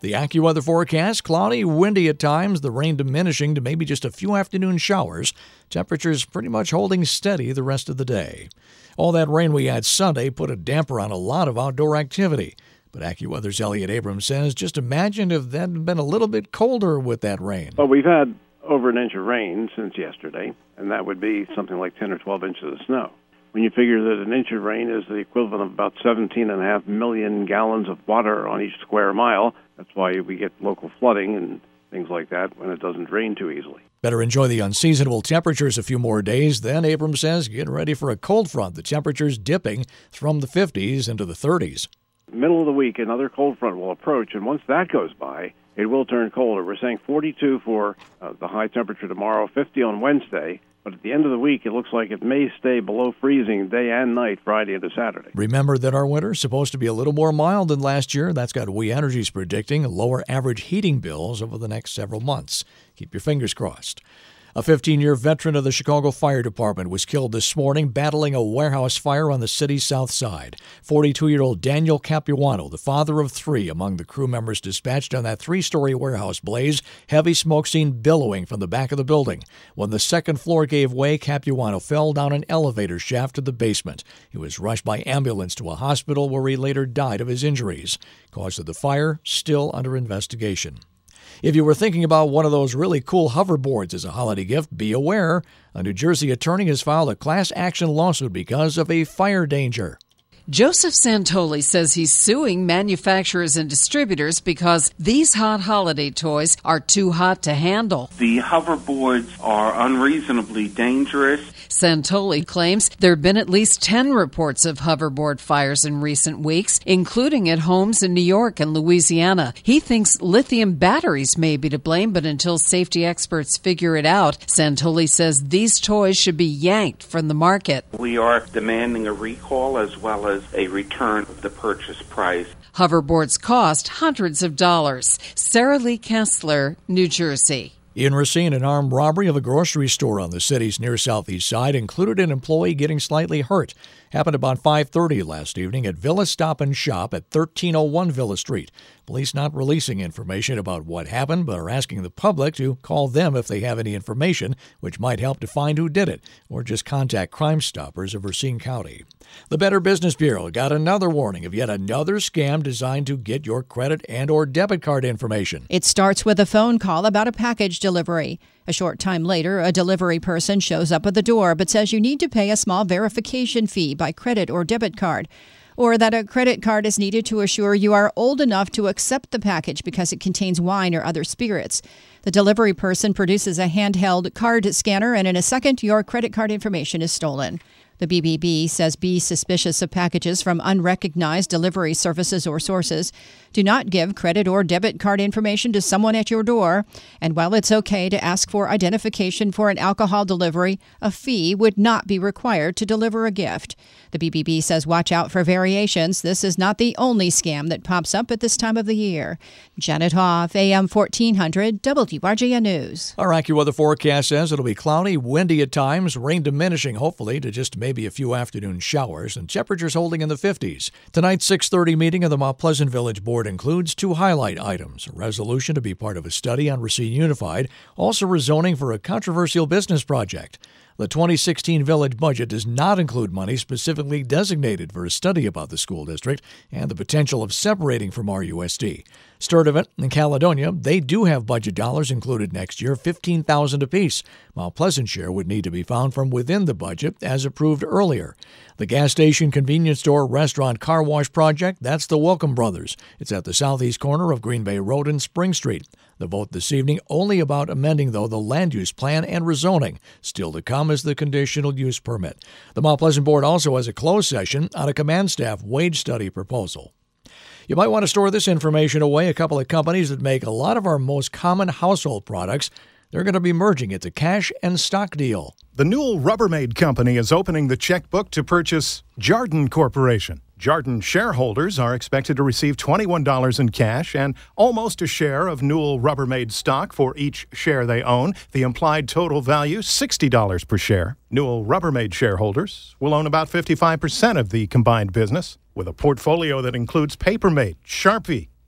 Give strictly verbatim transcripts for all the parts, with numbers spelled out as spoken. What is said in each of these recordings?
The AccuWeather forecast, cloudy, windy at times, the rain diminishing to maybe just a few afternoon showers. Temperatures pretty much holding steady the rest of the day. All that rain we had Sunday put a damper on a lot of outdoor activity. But AccuWeather's Elliott Abrams says, just imagine if that had been a little bit colder with that rain. Well, we've had over an inch of rain since yesterday, and that would be something like ten or twelve inches of snow. When you figure that an inch of rain is the equivalent of about seventeen and a half million gallons of water on each square mile, that's why we get local flooding and things like that when it doesn't rain too easily. Better enjoy the unseasonable temperatures a few more days. Then, Abrams says, get ready for a cold front. The temperatures dipping from the fifties into the thirties. Middle of the week, another cold front will approach, and once that goes by, it will turn colder. We're saying forty-two for uh, the high temperature tomorrow, fifty on Wednesday. But at the end of the week, it looks like it may stay below freezing day and night, Friday into Saturday. Remember that our winter is supposed to be a little more mild than last year. That's got We Energies predicting lower average heating bills over the next several months. Keep your fingers crossed. A fifteen-year veteran of the Chicago Fire Department was killed this morning battling a warehouse fire on the city's south side. forty-two-year-old Daniel Capuano, the father of three among the crew members dispatched on that three-story warehouse blaze, heavy smoke seen billowing from the back of the building. When the second floor gave way, Capuano fell down an elevator shaft to the basement. He was rushed by ambulance to a hospital where he later died of his injuries. Cause of the fire still under investigation. If you were thinking about one of those really cool hoverboards as a holiday gift, be aware. A New Jersey attorney has filed a class action lawsuit because of a fire danger. Joseph Santoli says he's suing manufacturers and distributors because these hot holiday toys are too hot to handle. The hoverboards are unreasonably dangerous. Santoli claims there have been at least ten reports of hoverboard fires in recent weeks, including at homes in New York and Louisiana. He thinks lithium batteries may be to blame, but until safety experts figure it out, Santoli says these toys should be yanked from the market. We are demanding a recall as well as a return of the purchase price. Hoverboards cost hundreds of dollars. Sarah Lee Kessler, New Jersey. In Racine, an armed robbery of a grocery store on the city's near southeast side included an employee getting slightly hurt. Happened about five thirty last evening at Villa Stop and Shop at thirteen oh one Villa Street. Police not releasing information about what happened, but are asking the public to call them if they have any information, which might help to find who did it, or just contact Crime Stoppers of Racine County. The Better Business Bureau got another warning of yet another scam designed to get your credit and or debit card information. It starts with a phone call about a package delivery. A short time later, a delivery person shows up at the door but says you need to pay a small verification fee by credit or debit card, or that a credit card is needed to assure you are old enough to accept the package because it contains wine or other spirits. The delivery person produces a handheld card scanner, and in a second, your credit card information is stolen. The B B B says be suspicious of packages from unrecognized delivery services or sources. Do not give credit or debit card information to someone at your door. And while it's okay to ask for identification for an alcohol delivery, a fee would not be required to deliver a gift. The B B B says watch out for variations. This is not the only scam that pops up at this time of the year. Janet Hoff, A M fourteen hundred, W R J N News. Our AccuWeather forecast says it'll be cloudy, windy at times, rain diminishing hopefully to just maybe a few afternoon showers, and temperatures holding in the fifties. Tonight's six thirty meeting of the Mount Pleasant Village Board includes two highlight items: a resolution to be part of a study on Racine Unified, also rezoning for a controversial business project. The twenty sixteen village budget does not include money specifically designated for a study about the school district and the potential of separating from R U S D. Sturtevant and Caledonia, they do have budget dollars included next year, fifteen thousand dollars apiece. Mount Pleasant share would need to be found from within the budget as approved earlier. The gas station, convenience store, restaurant, car wash project, that's the Welcome Brothers. It's at the southeast corner of Green Bay Road and Spring Street. The vote this evening only about amending, though, the land use plan and rezoning. Still to come is the conditional use permit. The Mount Pleasant Board also has a closed session on a command staff wage study proposal. You might want to store this information away. A couple of companies that make a lot of our most common household products, they're going to be merging. It's a cash and stock deal. The Newell Rubbermaid Company is opening the checkbook to purchase Jarden Corporation. Jarden shareholders are expected to receive twenty-one dollars in cash and almost a share of Newell Rubbermaid stock for each share they own. The implied total value, sixty dollars per share. Newell Rubbermaid shareholders will own about fifty-five percent of the combined business, with a portfolio that includes Papermate, Sharpie,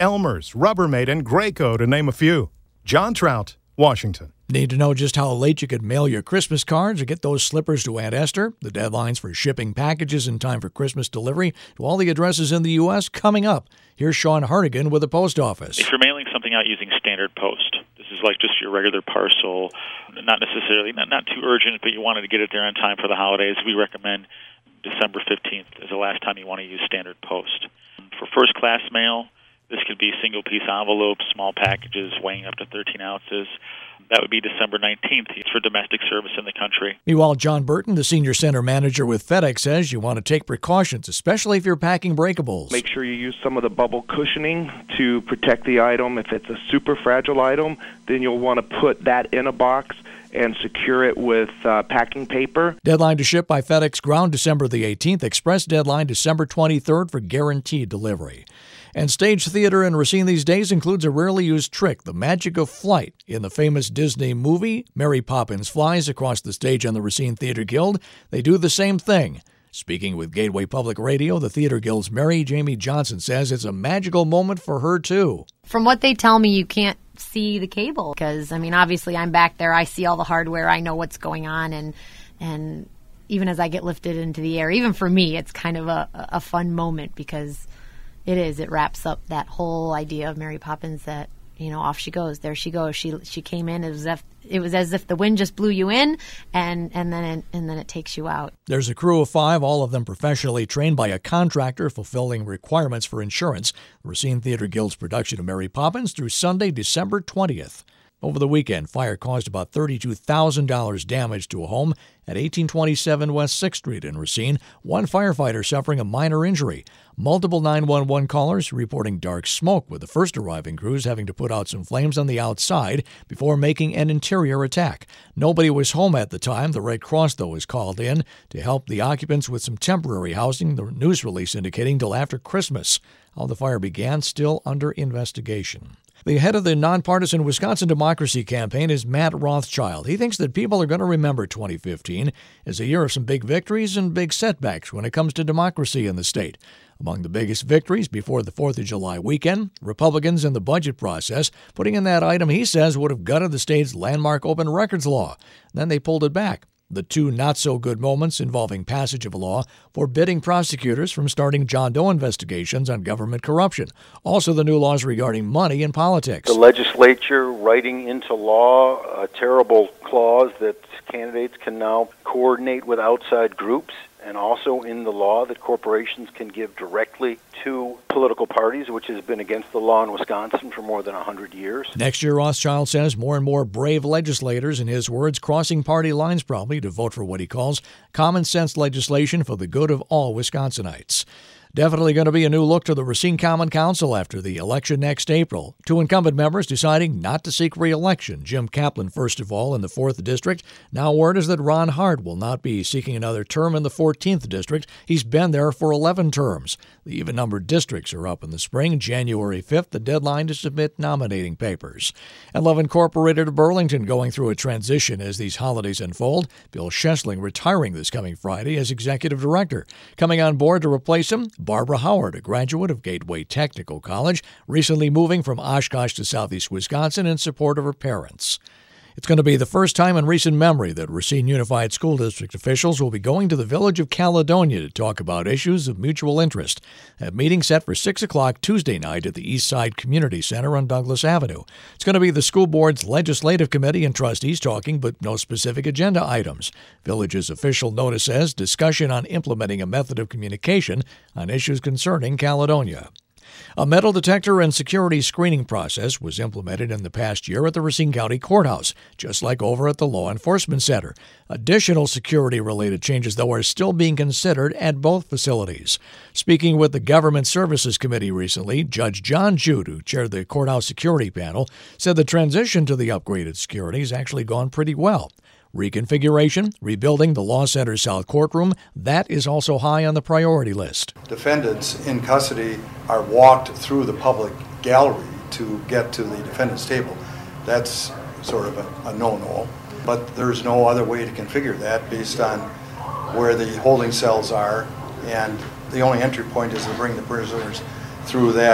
Elmer's, Rubbermaid, and Graco, to name a few. John Trout, Washington. Need to know just how late you could mail your Christmas cards or get those slippers to Aunt Esther? The deadlines for shipping packages in time for Christmas delivery to all the addresses in the U S coming up. Here's Sean Hardigan with the post office. If you're mailing something out using standard post, this is like just your regular parcel, not necessarily, not, not too urgent, but you wanted to get it there on time for the holidays, we recommend December fifteenth is the last time you want to use standard post. For first-class mail, this could be single-piece envelopes, small packages weighing up to thirteen ounces. That would be December nineteenth for domestic service in the country. Meanwhile, John Burton, the senior center manager with FedEx, says you want to take precautions, especially if you're packing breakables. Make sure you use some of the bubble cushioning to protect the item. If it's a super fragile item, then you'll want to put that in a box and secure it with uh, packing paper. Deadline to ship by FedEx Ground December the eighteenth. Express deadline December twenty-third for guaranteed delivery. And stage theater in Racine these days includes a rarely used trick, the magic of flight. In the famous Disney movie, Mary Poppins flies across the stage on the Racine Theater Guild. They do the same thing. Speaking with Gateway Public Radio, the Theater Guild's Mary Jamie Johnson says it's a magical moment for her, too. From what they tell me, you can't see the cable because, I mean, obviously I'm back there. I see all the hardware. I know what's going on. And and even as I get lifted into the air, even for me, it's kind of a, a fun moment because it is. It wraps up that whole idea of Mary Poppins that, you know, off she goes. There she goes. She she came in. It was as if, it was as if the wind just blew you in, and and then it, and then it takes you out. There's a crew of five, all of them professionally trained by a contractor fulfilling requirements for insurance. The Racine Theater Guild's production of Mary Poppins through Sunday, December twentieth. Over the weekend, fire caused about thirty-two thousand dollars damage to a home at eighteen twenty-seven West sixth Street in Racine. One firefighter suffering a minor injury. Multiple nine one one callers reporting dark smoke, with the first arriving crews having to put out some flames on the outside before making an interior attack. Nobody was home at the time. The Red Cross, though, was called in to help the occupants with some temporary housing, the news release indicating till after Christmas. How the fire began, still under investigation. The head of the nonpartisan Wisconsin Democracy Campaign is Matt Rothschild. He thinks that people are going to remember twenty fifteen as a year of some big victories and big setbacks when it comes to democracy in the state. Among the biggest victories before the fourth of July weekend, Republicans in the budget process putting in that item he says would have gutted the state's landmark open records law. Then they pulled it back. The two not-so-good moments involving passage of a law forbidding prosecutors from starting John Doe investigations on government corruption. Also, the new laws regarding money in politics. The legislature writing into law a terrible clause that candidates can now coordinate with outside groups, and also in the law that corporations can give directly to political parties, which has been against the law in Wisconsin for more than one hundred years. Next year, Rothschild says more and more brave legislators, in his words, crossing party lines probably to vote for what he calls common sense legislation for the good of all Wisconsinites. Definitely going to be a new look to the Racine Common Council after the election next April. Two incumbent members deciding not to seek re-election. Jim Kaplan, first of all, in the fourth District. Now word is that Ron Hart will not be seeking another term in the fourteenth District. He's been there for eleven terms. The even-numbered districts are up in the spring. January fifth, the deadline to submit nominating papers. And Love Incorporated of Burlington going through a transition as these holidays unfold. Bill Schessling retiring this coming Friday as executive director. Coming on board to replace him, Barbara Howard, a graduate of Gateway Technical College, recently moving from Oshkosh to southeast Wisconsin in support of her parents. It's going to be the first time in recent memory that Racine Unified School District officials will be going to the village of Caledonia to talk about issues of mutual interest. A meeting set for six o'clock Tuesday night at the East Side Community Center on Douglas Avenue. It's going to be the school board's legislative committee and trustees talking, but no specific agenda items. Village's official notice says discussion on implementing a method of communication on issues concerning Caledonia. A metal detector and security screening process was implemented in the past year at the Racine County Courthouse, just like over at the Law Enforcement Center. Additional security-related changes, though, are still being considered at both facilities. Speaking with the Government Services Committee recently, Judge John Jude, who chaired the courthouse security panel, said the transition to the upgraded security has actually gone pretty well. Reconfiguration, rebuilding the Law Center South Courtroom, that is also high on the priority list. Defendants in custody are walked through the public gallery to get to the defendant's table. That's sort of a, a no-no, but there's no other way to configure that based on where the holding cells are, and the only entry point is to bring the prisoners through that,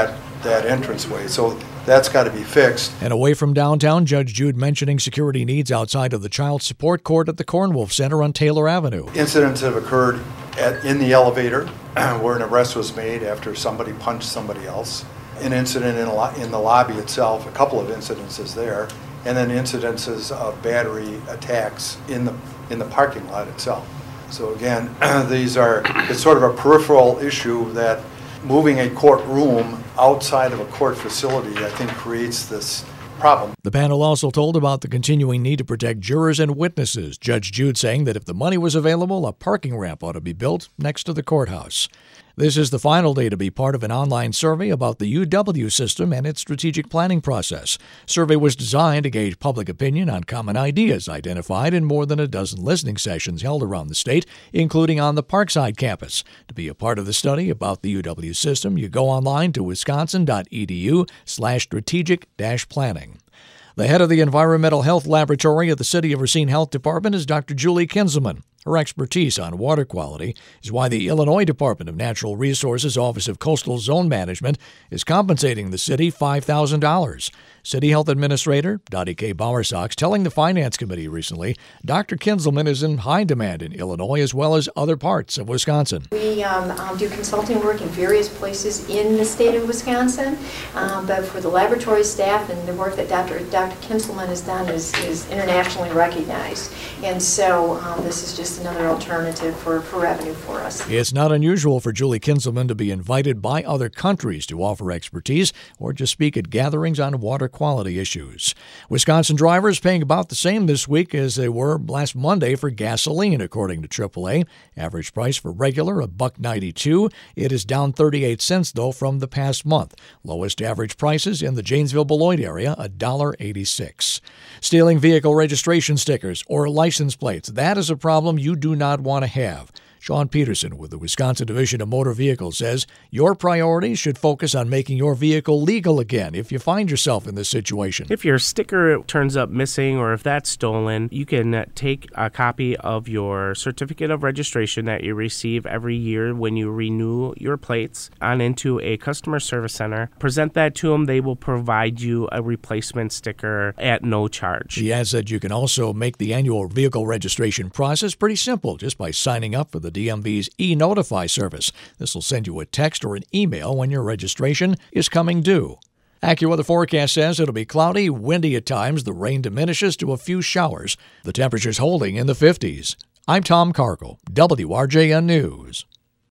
that entranceway. So that's got to be fixed. And away from downtown, Judge Jude mentioning security needs outside of the Child Support Court at the Cornwolf Center on Taylor Avenue. Incidents have occurred at, in the elevator where an arrest was made after somebody punched somebody else. An incident in, a, in the lobby itself, a couple of incidences there, and then incidences of battery attacks in the in the parking lot itself. So again, these are, it's sort of a peripheral issue that moving a courtroom outside of a court facility, I think, creates this problem. The panel also told about the continuing need to protect jurors and witnesses, Judge Jude saying that if the money was available, a parking ramp ought to be built next to the courthouse. This is the final day to be part of an online survey about the U W system and its strategic planning process. Survey was designed to gauge public opinion on common ideas identified in more than a dozen listening sessions held around the state, including on the Parkside campus. To be a part of the study about the U W system, you go online to wisconsin.edu slash strategic dash planning. The head of the Environmental Health Laboratory at the City of Racine Health Department is Doctor Julie Kinzelman. Her expertise on water quality is why the Illinois Department of Natural Resources Office of Coastal Zone Management is compensating the city five thousand dollars. City Health Administrator Dottie K. Bowersox telling the Finance Committee recently Doctor Kinzelman is in high demand in Illinois as well as other parts of Wisconsin. We um, um, do consulting work in various places in the state of Wisconsin, um, but for the laboratory staff and the work that Doctor Doctor Kinzelman has done is, is internationally recognized. And so um, this is just another alternative for, for revenue for us. It's not unusual for Julie Kinzelman to be invited by other countries to offer expertise or just speak at gatherings on water quality issues. Wisconsin drivers paying about the same this week as they were last Monday for gasoline, according to triple A. Average price for regular, a buck ninety-two. It is down thirty-eight cents, though, from the past month. Lowest average prices in the Janesville-Beloit area, one dollar eighty-six. Stealing vehicle registration stickers or license plates, that is a problem you do not want to have. Sean Peterson with the Wisconsin Division of Motor Vehicles says your priorities should focus on making your vehicle legal again if you find yourself in this situation. If your sticker turns up missing or if that's stolen, you can take a copy of your certificate of registration that you receive every year when you renew your plates on into a customer service center. Present that to them. They will provide you a replacement sticker at no charge. He adds that you can also make the annual vehicle registration process pretty simple just by signing up for the D M V's e-Notify service. This will send you a text or an email when your registration is coming due. AccuWeather forecast says it'll be cloudy, windy at times. The rain diminishes to a few showers. The temperature's holding in the fifties. I'm Tom Cargill, W R J N News.